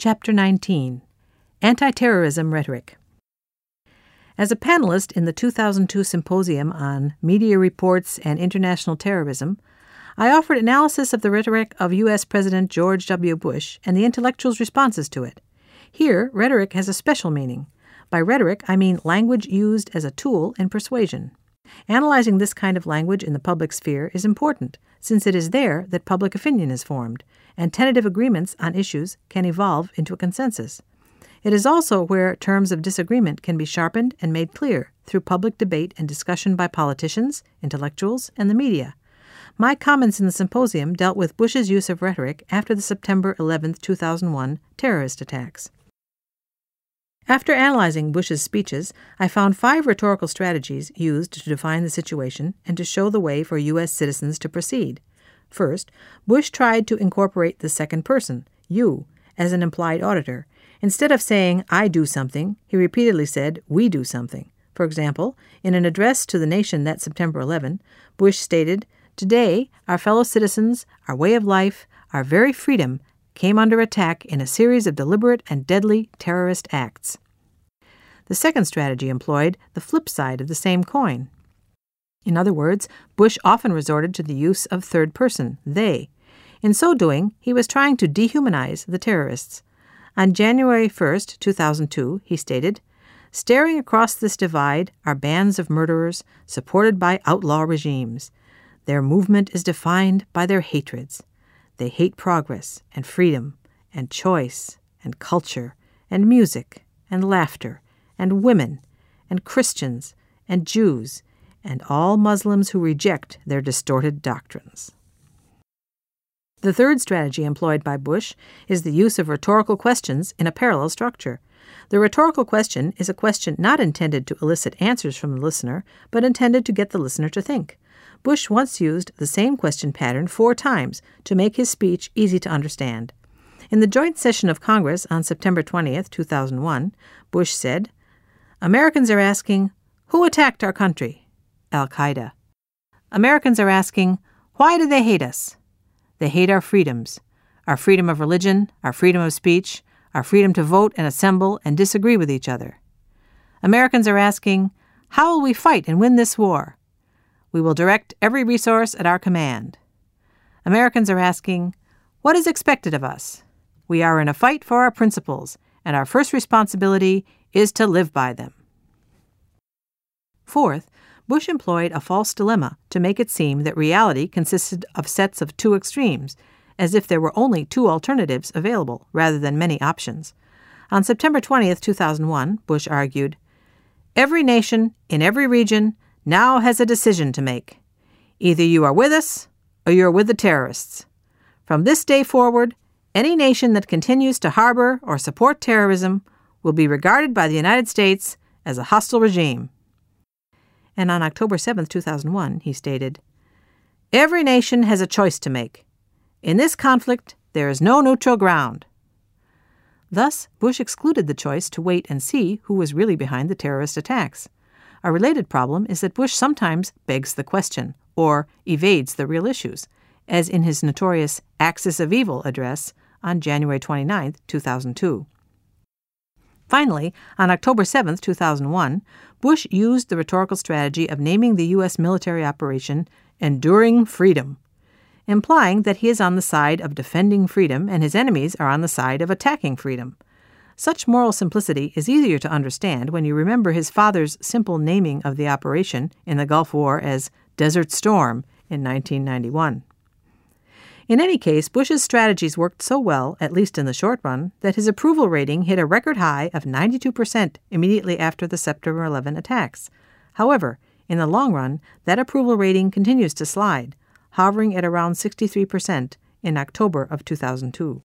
Chapter 19, Anti-Terrorism Rhetoric. As a panelist in the 2002 Symposium on Media Reports and International Terrorism, I offered analysis of the rhetoric of U.S. President George W. Bush and the intellectuals' responses to it. Here, rhetoric has a special meaning. By rhetoric, I mean language used as a tool in persuasion. Analyzing this kind of language in the public sphere is important, since it is there that public opinion is formed, and tentative agreements on issues can evolve into a consensus. It is also where terms of disagreement can be sharpened and made clear through public debate and discussion by politicians, intellectuals, and the media. My comments in the symposium dealt with Bush's use of rhetoric after the September 11, 2001 terrorist attacks. After analyzing Bush's speeches, I found 5 rhetorical strategies used to define the situation and to show the way for U.S. citizens to proceed. First, Bush tried to incorporate the second person, you, as an implied auditor. Instead of saying, I do something, he repeatedly said, we do something. For example, in an address to the nation that September 11, Bush stated, Today, our fellow citizens, our way of life, our very freedom came under attack in a series of deliberate and deadly terrorist acts. The second strategy employed the flip side of the same coin. In other words, Bush often resorted to the use of third person, they. In so doing, he was trying to dehumanize the terrorists. On January 1, 2002, he stated, Staring across this divide are bands of murderers supported by outlaw regimes. Their movement is defined by their hatreds. They hate progress and freedom and choice and culture and music and laughter and women and Christians and Jews and all Muslims who reject their distorted doctrines. The third strategy employed by Bush is the use of rhetorical questions in a parallel structure. The rhetorical question is a question not intended to elicit answers from the listener, but intended to get the listener to think. Bush once used the same question pattern 4 times to make his speech easy to understand. In the joint session of Congress on September 20, 2001, Bush said, Americans are asking, who attacked our country? Al-Qaeda. Americans are asking, why do they hate us? They hate our freedoms, our freedom of religion, our freedom of speech, our freedom to vote and assemble and disagree with each other. Americans are asking, how will we fight and win this war? We will direct every resource at our command. Americans are asking, what is expected of us? We are in a fight for our principles, and our first responsibility is to live by them. Fourth, Bush employed a false dilemma to make it seem that reality consisted of sets of 2 extremes, as if there were only 2 alternatives available rather than many options. On September 20, 2001, Bush argued, Every nation in every region now has a decision to make. Either you are with us or you are with the terrorists. From this day forward, any nation that continues to harbor or support terrorism will be regarded by the United States as a hostile regime. And on October 7, 2001, he stated, Every nation has a choice to make. In this conflict, there is no neutral ground. Thus, Bush excluded the choice to wait and see who was really behind the terrorist attacks. A related problem is that Bush sometimes begs the question, or evades the real issues, as in his notorious Axis of Evil address on January 29, 2002. Finally, on October 7, 2001, Bush used the rhetorical strategy of naming the U.S. military operation Enduring Freedom, implying that he is on the side of defending freedom and his enemies are on the side of attacking freedom. Such moral simplicity is easier to understand when you remember his father's simple naming of the operation in the Gulf War as Desert Storm in 1991. In any case, Bush's strategies worked so well, at least in the short run, that his approval rating hit a record high of 92% immediately after the September 11 attacks. However, in the long run, that approval rating continues to slide, hovering at around 63% in October of 2002.